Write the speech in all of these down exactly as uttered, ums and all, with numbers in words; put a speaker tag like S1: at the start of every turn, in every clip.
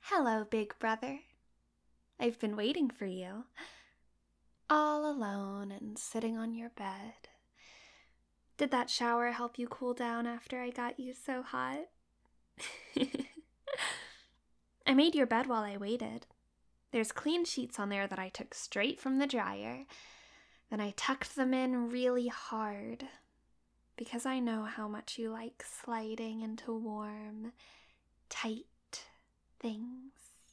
S1: Hello, big brother. I've been waiting for you. All alone and sitting on your bed. Did that shower help you cool down after I got you so hot? I made your bed while I waited. There's clean sheets on there that I took straight from the dryer. Then I tucked them in really hard because I know how much you like sliding into warm, tight things.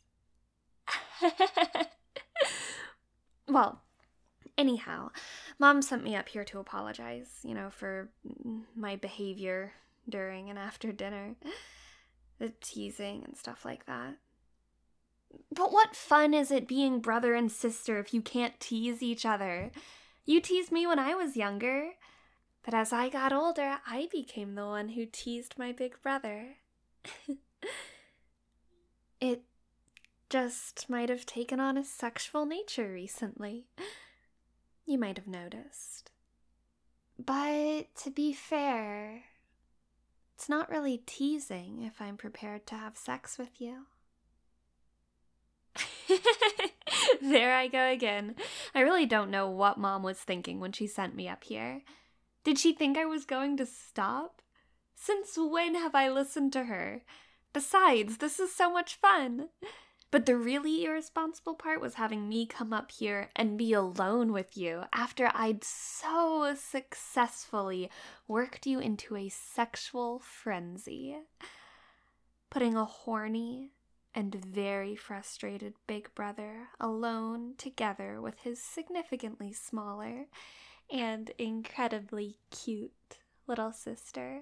S1: Well, anyhow, Mom sent me up here to apologize, you know, for my behavior during and after dinner. The teasing and stuff like that. But what fun is it being brother and sister if you can't tease each other? You teased me when I was younger, but as I got older, I became the one who teased my big brother. It just might have taken on a sexual nature recently. You might have noticed. But to be fair, it's not really teasing if I'm prepared to have sex with you. There I go again. I really don't know what Mom was thinking when she sent me up here. Did she think I was going to stop? Since when have I listened to her? Besides, this is so much fun. But the really irresponsible part was having me come up here and be alone with you after I'd so successfully worked you into a sexual frenzy. Putting a horny and very frustrated big brother alone together with his significantly smaller and incredibly cute little sister.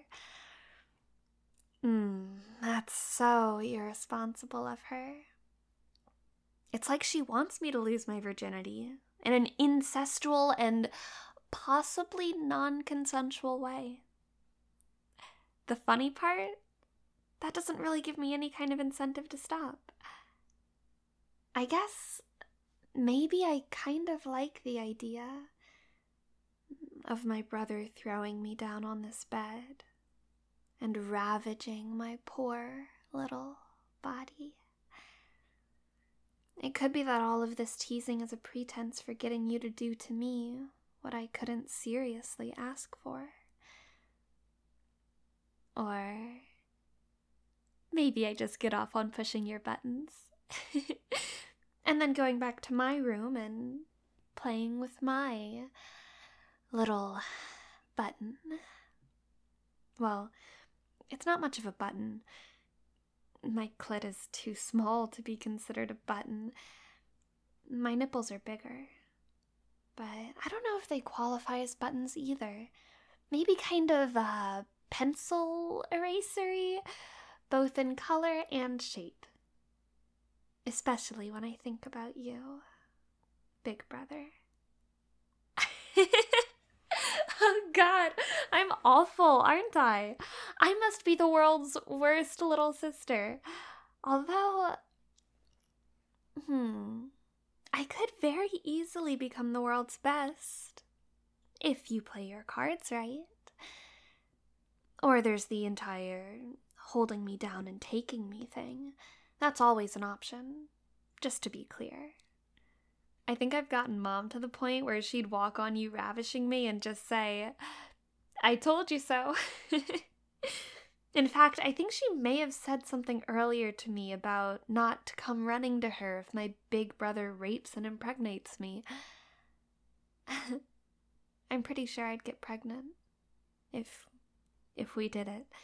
S1: Hmm, that's so irresponsible of her. It's like she wants me to lose my virginity in an incestual and possibly non-consensual way. The funny part? That doesn't really give me any kind of incentive to stop. I guess maybe I kind of like the idea of my brother throwing me down on this bed and ravaging my poor little body. It could be that all of this teasing is a pretense for getting you to do to me what I couldn't seriously ask for. Or maybe I just get off on pushing your buttons. And then going back to my room and playing with my little button. Well, it's not much of a button. My clit is too small to be considered a button. My nipples are bigger. But I don't know if they qualify as buttons either. Maybe kind of uh, pencil erasery, both in color and shape. Especially when I think about you, big brother. Oh God, I'm awful, aren't I? I must be the world's worst little sister. Although, hmm, I could very easily become the world's best. If you play your cards right. Or there's the entire holding me down and taking me thing. That's always an option, just to be clear. I think I've gotten Mom to the point where she'd walk on you ravishing me and just say, I told you so. In fact, I think she may have said something earlier to me about not to come running to her if my big brother rapes and impregnates me. I'm pretty sure I'd get pregnant if, if we did it.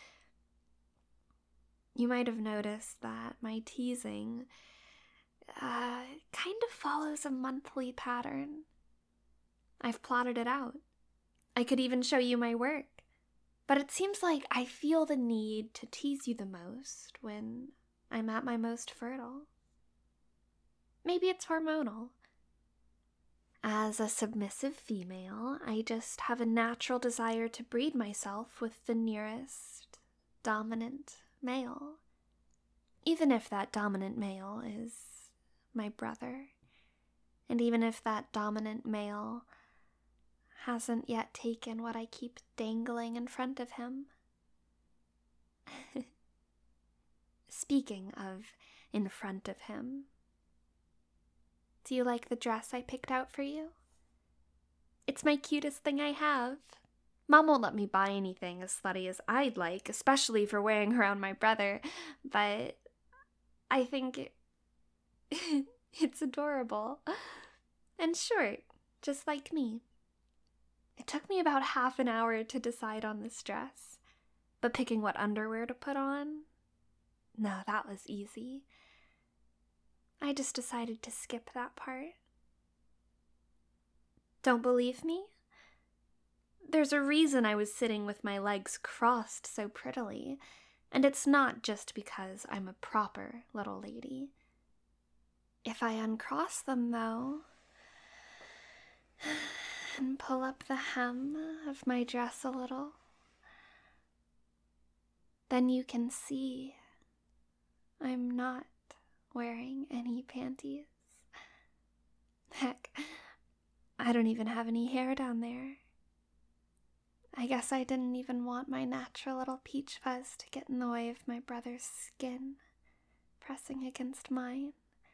S1: You might have noticed that my teasing uh, kind of follows a monthly pattern. I've plotted it out. I could even show you my work. But it seems like I feel the need to tease you the most when I'm at my most fertile. Maybe it's hormonal. As a submissive female, I just have a natural desire to breed myself with the nearest dominant male. Even if that dominant male is my brother. And even if that dominant male hasn't yet taken what I keep dangling in front of him. Speaking of in front of him. Do you like the dress I picked out for you? It's my cutest thing I have. Mom won't let me buy anything as slutty as I'd like, especially for wearing around my brother, but I think it, it's adorable. And short, just like me. It took me about half an hour to decide on this dress, but picking what underwear to put on, no, that was easy. I just decided to skip that part. Don't believe me? There's a reason I was sitting with my legs crossed so prettily, and it's not just because I'm a proper little lady. If I uncross them, though, and pull up the hem of my dress a little, then you can see I'm not wearing any panties. Heck, I don't even have any hair down there. I guess I didn't even want my natural little peach fuzz to get in the way of my brother's skin pressing against mine.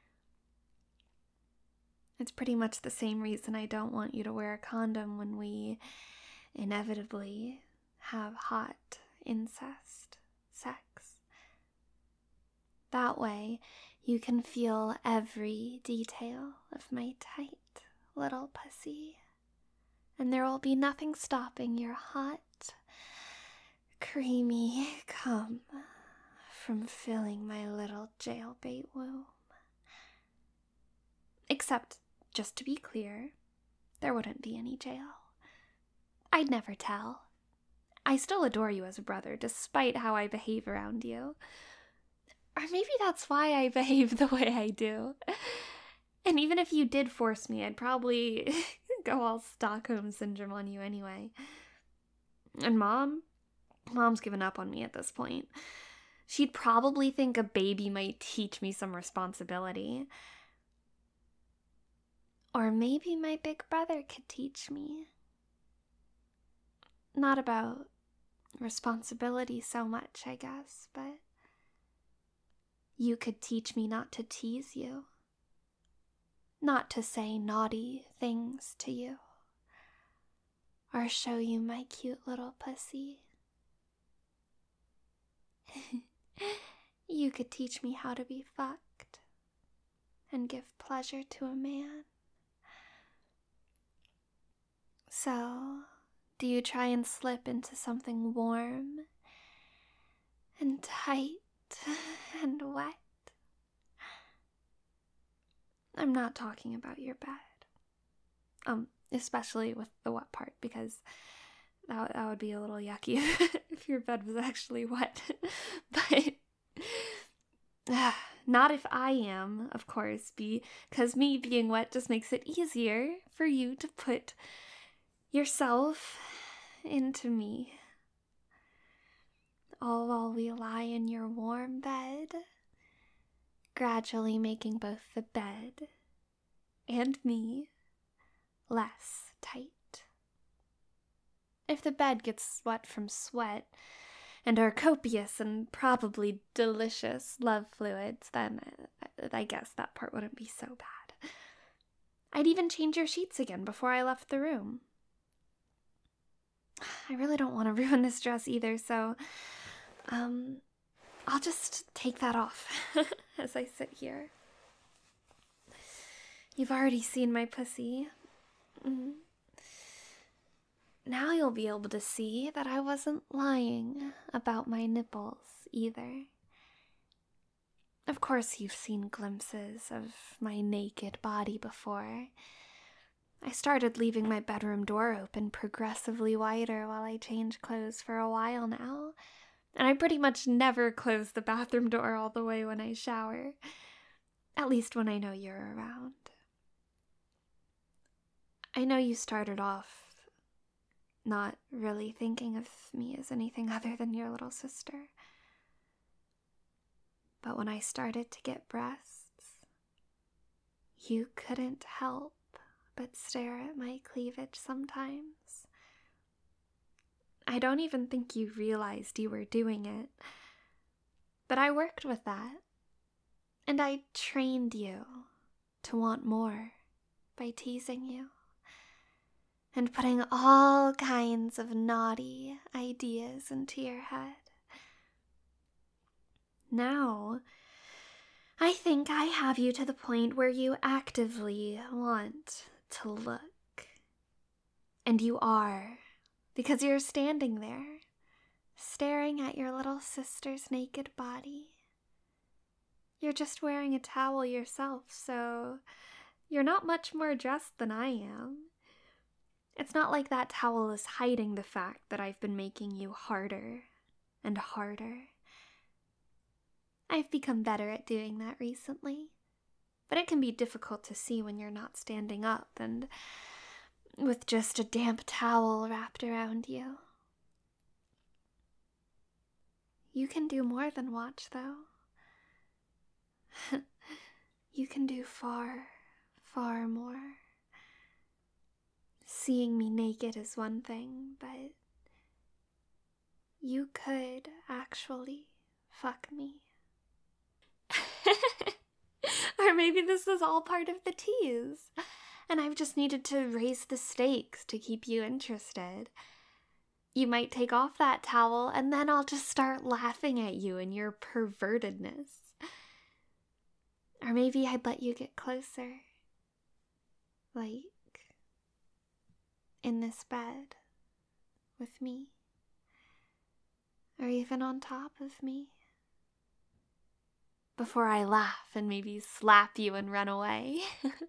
S1: It's pretty much the same reason I don't want you to wear a condom when we inevitably have hot incest sex. That way, you can feel every detail of my tight little pussy, and there will be nothing stopping your hot, creamy cum from filling my little jailbait womb. Except, just to be clear, there wouldn't be any jail. I'd never tell. I still adore you as a brother, despite how I behave around you. Or maybe that's why I behave the way I do. And even if you did force me, I'd probably go all Stockholm Syndrome on you anyway. And Mom? Mom's given up on me at this point. She'd probably think a baby might teach me some responsibility. Or maybe my big brother could teach me. Not about responsibility so much, I guess, but you could teach me not to tease you. Not to say naughty things to you. Or show you my cute little pussy. You could teach me how to be fucked and give pleasure to a man. So, do you try and slip into something warm and tight and wet? I'm not talking about your bed. Um, especially with the wet part, because that, that would be a little yucky if your bed was actually wet. But uh, not if I am, of course, because me being wet just makes it easier for you to put yourself into me. All while we lie in your warm bed, gradually making both the bed and me less tight. If the bed gets wet from sweat and our copious and probably delicious love fluids, then I guess that part wouldn't be so bad. I'd even change your sheets again before I left the room. I really don't want to ruin this dress either, so um, I'll just take that off as I sit here. You've already seen my pussy. Mm. Now you'll be able to see that I wasn't lying about my nipples either. Of course you've seen glimpses of my naked body before. I started leaving my bedroom door open progressively wider while I changed clothes for a while now, and I pretty much never close the bathroom door all the way when I shower, at least when I know you're around. I know you started off not really thinking of me as anything other than your little sister, but when I started to get breasts, you couldn't help but stare at my cleavage sometimes. I don't even think you realized you were doing it, but I worked with that. And I trained you to want more by teasing you and putting all kinds of naughty ideas into your head. Now, I think I have you to the point where you actively want to look. And you are, because you're standing there, staring at your little sister's naked body. You're just wearing a towel yourself, so you're not much more dressed than I am. It's not like that towel is hiding the fact that I've been making you harder and harder. I've become better at doing that recently, but it can be difficult to see when you're not standing up and with just a damp towel wrapped around you. You can do more than watch, though. You can do far, far more. Seeing me naked is one thing, but you could actually fuck me. Or maybe this is all part of the tease, and I've just needed to raise the stakes to keep you interested. You might take off that towel, and then I'll just start laughing at you and your pervertedness. Or maybe I'd let you get closer. Like, in this bed with me. Or even on top of me. Before I laugh and maybe slap you and run away.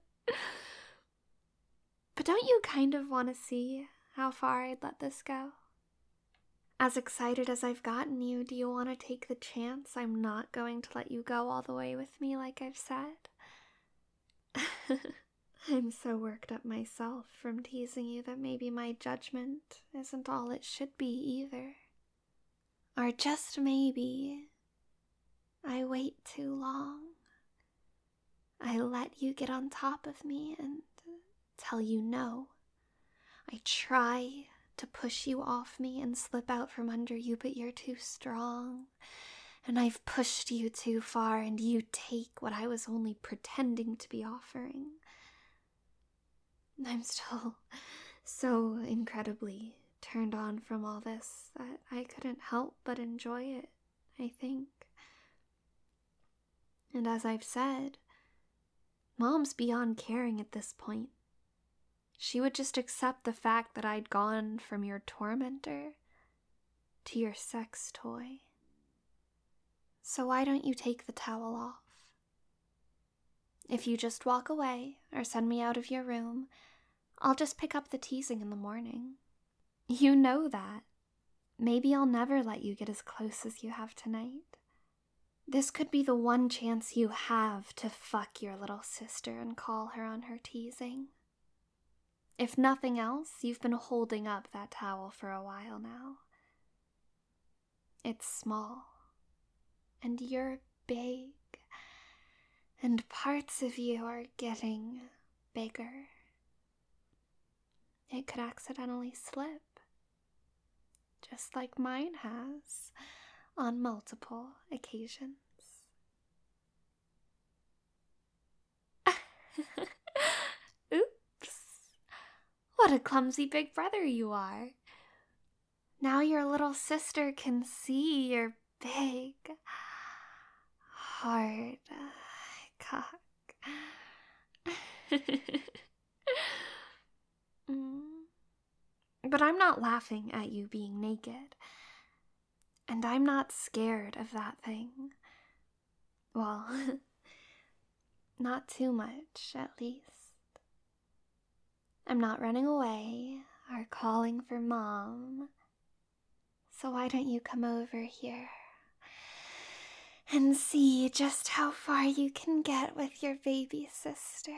S1: But don't you kind of want to see how far I'd let this go? As excited as I've gotten you, do you want to take the chance I'm not going to let you go all the way with me like I've said? I'm so worked up myself from teasing you that maybe my judgment isn't all it should be either. Or just maybe I wait too long. I let you get on top of me and tell you no. I try to push you off me and slip out from under you, but you're too strong. And I've pushed you too far, and you take what I was only pretending to be offering. I'm still so incredibly turned on from all this that I couldn't help but enjoy it, I think. And as I've said, Mom's beyond caring at this point. She would just accept the fact that I'd gone from your tormentor to your sex toy. So why don't you take the towel off? If you just walk away or send me out of your room, I'll just pick up the teasing in the morning. You know that. Maybe I'll never let you get as close as you have tonight. This could be the one chance you have to fuck your little sister and call her on her teasing. If nothing else, you've been holding up that towel for a while now. It's small, and you're big, and parts of you are getting bigger. It could accidentally slip, just like mine has on multiple occasions. Oops. What a clumsy big brother you are. Now your little sister can see your big, hard cock. mm. But I'm not laughing at you being naked. And I'm not scared of that thing. Well, not too much, at least. I'm not running away or calling for Mom. So why don't you come over here and see just how far you can get with your baby sister?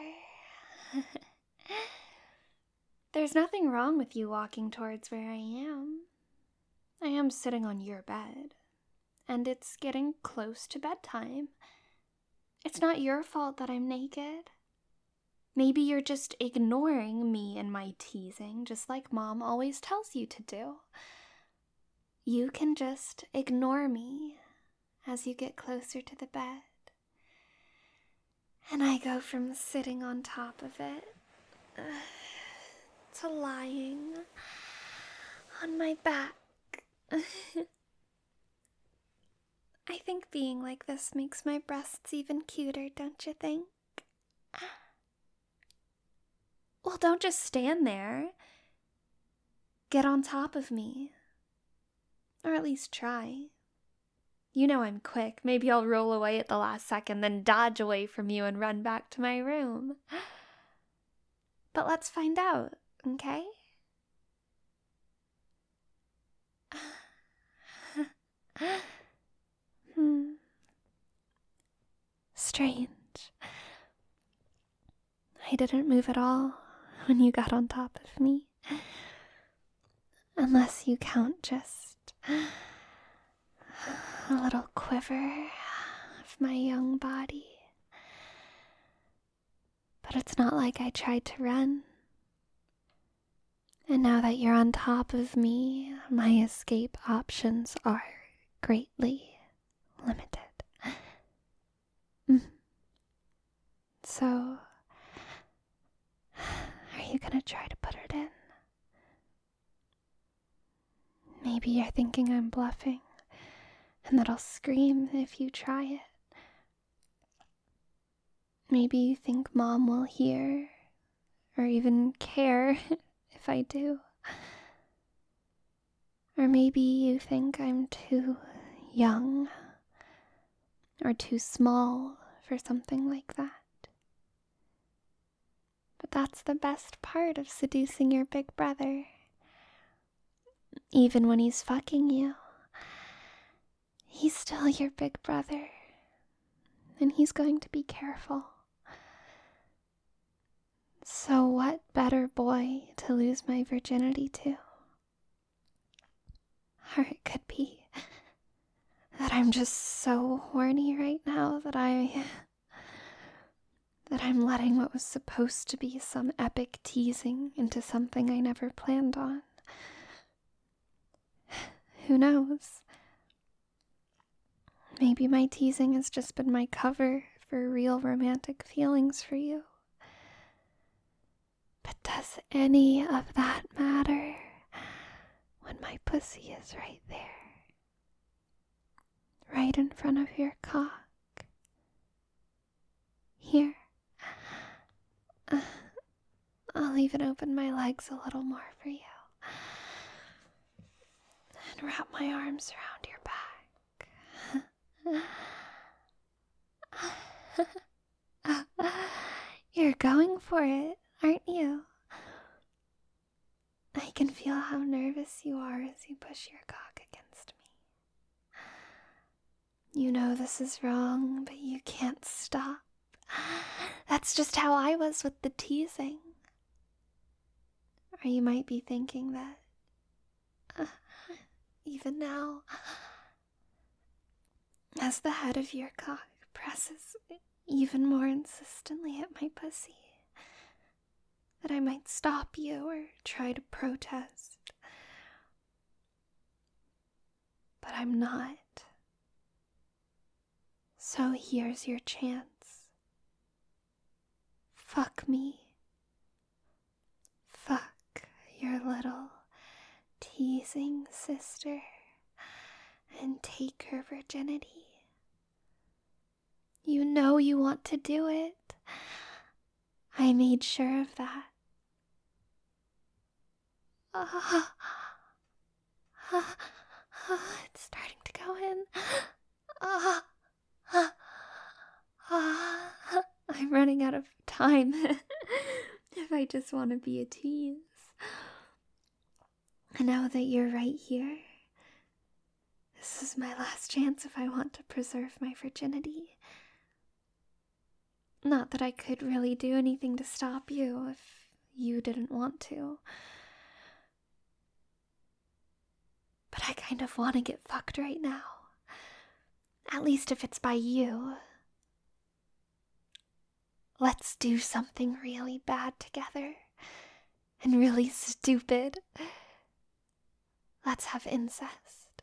S1: There's nothing wrong with you walking towards where I am. I am sitting on your bed, and it's getting close to bedtime. It's not your fault that I'm naked. Maybe you're just ignoring me and my teasing, just like Mom always tells you to do. You can just ignore me as you get closer to the bed, And I go from sitting on top of it uh, to lying on my back. I think being like this makes my breasts even cuter, don't you think? Well, don't just stand there. Get on top of me. Or at least try. You know I'm quick. Maybe I'll roll away at the last second, then dodge away from you and run back to my room. But let's find out, okay? hmm. Strange. I didn't move at all when you got on top of me. Unless you count just a little quiver of my young body. But it's not like I tried to run. And now that you're on top of me, my escape options are greatly limited. Mm. So, are you gonna try to put it in? Maybe you're thinking I'm bluffing, and that I'll scream if you try it. Maybe you think Mom will hear, or even care if I do. Or maybe you think I'm too young, or too small for something like that. But that's the best part of seducing your big brother. Even when he's fucking you, he's still your big brother, and he's going to be careful. So what better boy to lose my virginity to? Or it could be that I'm just so horny right now that I... that I'm letting what was supposed to be some epic teasing into something I never planned on. Who knows? Maybe my teasing has just been my cover for real romantic feelings for you. But does any of that matter when my pussy is right there? Right in front of your cock. Here. Uh, I'll even open my legs a little more for you. And wrap my arms around your back. You're going for it, aren't you? I can feel how nervous you are as you push your cock against me. You know this is wrong, but you can't stop. That's just how I was with the teasing. Or you might be thinking that, uh, even now, as the head of your cock presses even more insistently at my pussy, that I might stop you or try to protest. But I'm not. So here's your chance. Fuck me. Fuck your little teasing sister and take her virginity. You know you want to do it. I made sure of that. Uh, uh, uh, it's starting to go in. Uh, uh, uh, I'm running out of time if I just want to be a tease. Now that you're right here, this is my last chance if I want to preserve my virginity. Not that I could really do anything to stop you if you didn't want to. But I kind of want to get fucked right now. At least if it's by you. Let's do something really bad together. And really stupid. Let's have incest.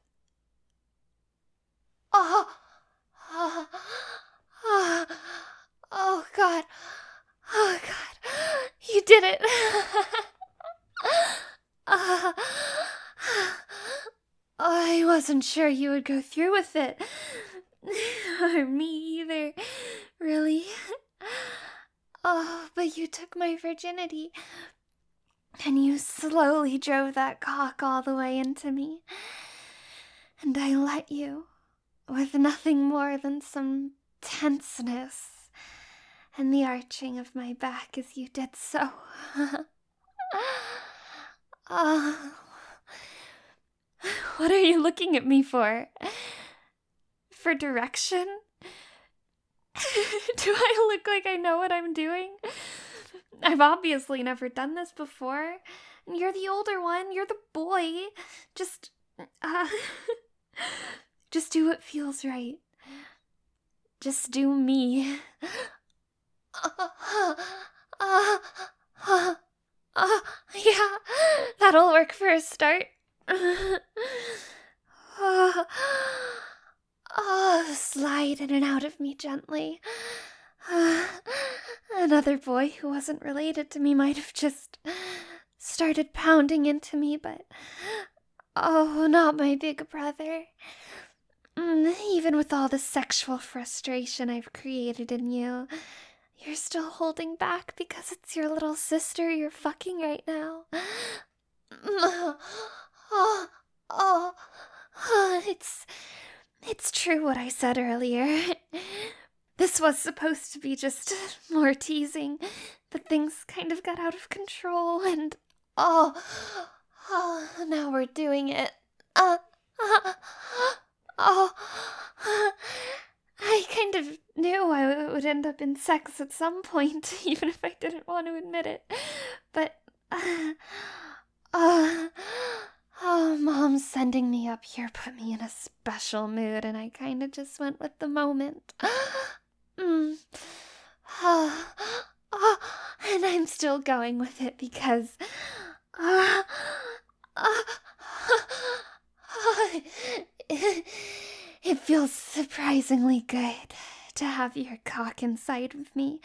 S1: Oh! Oh! Oh! Oh, God. God. Oh, God. You did it. uh, I wasn't sure you would go through with it. Or me either. Really. Oh, but you took my virginity. And you slowly drove that cock all the way into me. And I let you, with nothing more than some tenseness and the arching of my back as you did so. Oh, what are you looking at me for? For direction? Do I look like I know what I'm doing? I've obviously never done this before. You're the older one. You're the boy. Just, uh, just do what feels right. Just do me. Uh, uh, uh, uh, yeah, that'll work for a start. Uh, uh, slide in and out of me gently. Uh, another boy who wasn't related to me might have just started pounding into me, but oh, not my big brother. Mm, even with all the sexual frustration I've created in you, you're still holding back because it's your little sister you're fucking right now. Oh, oh, oh, it's, it's true what I said earlier. This was supposed to be just more teasing, but things kind of got out of control and, oh, oh now we're doing it. Uh, uh, oh, I kind of knew I would end up in sex at some point, even if I didn't want to admit it. But, uh, uh, oh, Mom's sending me up here put me in a special mood, and I kind of just went with the moment. mm. oh, oh, and I'm still going with it because, uh, uh, uh, it, it feels surprisingly good to have your cock inside of me.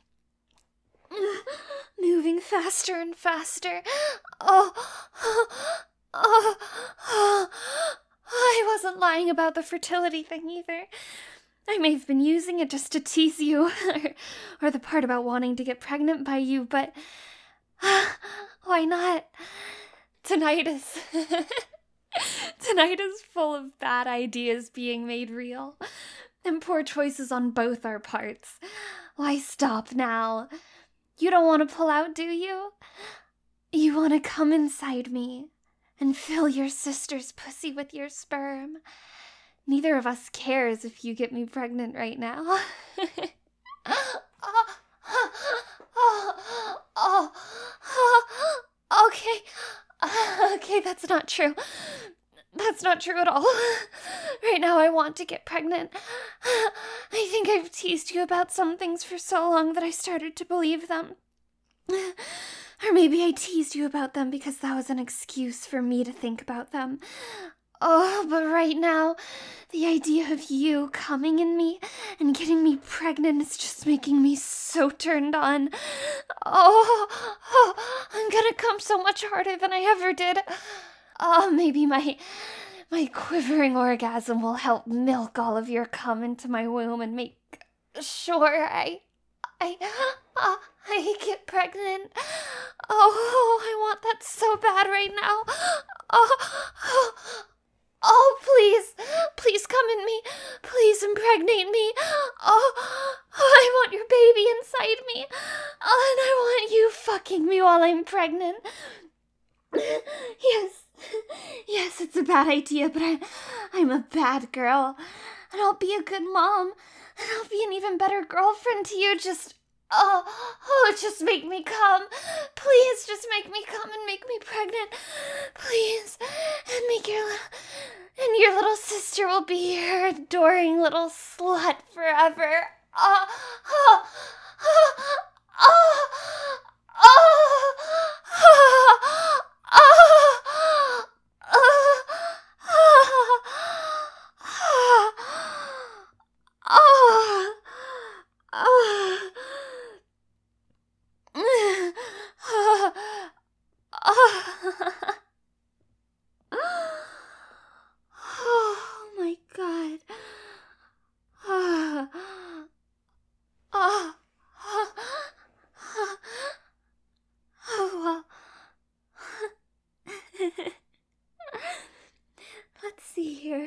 S1: Moving faster and faster. Oh, oh, oh, oh. I wasn't lying about the fertility thing either. I may have been using it just to tease you, or, or the part about wanting to get pregnant by you, but uh, why not? Tonight is... Tonight is full of bad ideas being made real, and poor choices on both our parts. Why stop now? You don't want to pull out, do you? You want to come inside me and fill your sister's pussy with your sperm. Neither of us cares if you get me pregnant right now. oh, oh, oh, oh, okay. Okay, that's not true. That's not true at all. Right now I want to get pregnant. I think I've teased you about some things for so long that I started to believe them. Or maybe I teased you about them because that was an excuse for me to think about them. Oh, but right now, the idea of you coming in me and getting me pregnant is just making me so turned on. Oh, oh I'm gonna come so much harder than I ever did. Oh, maybe my my quivering orgasm will help milk all of your cum into my womb and make sure I I uh, I get pregnant. Oh, I want that so bad right now. Oh, oh, oh, please, please come in me. Please impregnate me. Oh, oh, I want your baby inside me. Oh, and I want you fucking me while I'm pregnant. Yes. Yes, it's a bad idea, but I, I'm a bad girl. And I'll be a good mom. And I'll be an even better girlfriend to you. Just, oh, oh, just make me come. Please, just make me come and make me pregnant. Please. And make your, and your little sister will be your adoring little slut forever. Oh, oh, oh, oh, oh, oh, oh. Oh, oh well. Let's see here.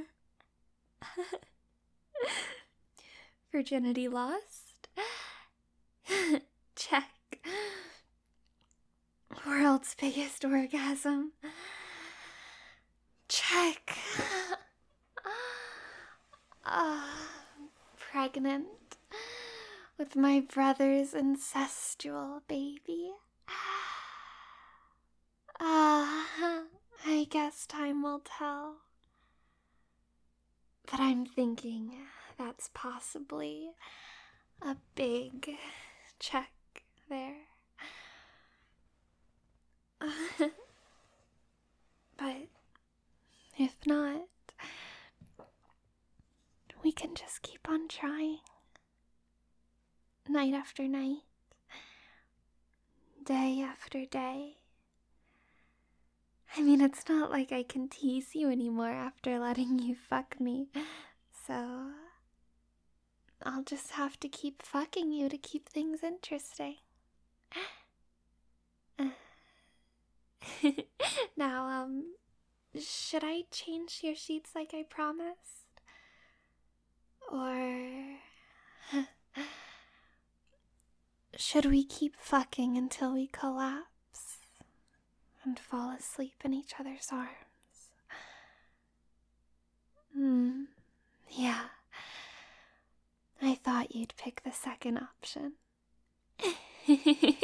S1: Virginity lost? Check. World's biggest orgasm? Check. Uh, pregnant with my brother's incestual baby. Ah, uh, I guess time will tell. But I'm thinking that's possibly a big check there. But if not, we can just keep on trying. Night after night. Day after day. I mean, it's not like I can tease you anymore after letting you fuck me. So, I'll just have to keep fucking you to keep things interesting. Now, um, should I change your sheets like I promised? Or should we keep fucking until we collapse and fall asleep in each other's arms? Hmm, yeah. I thought you'd pick the second option.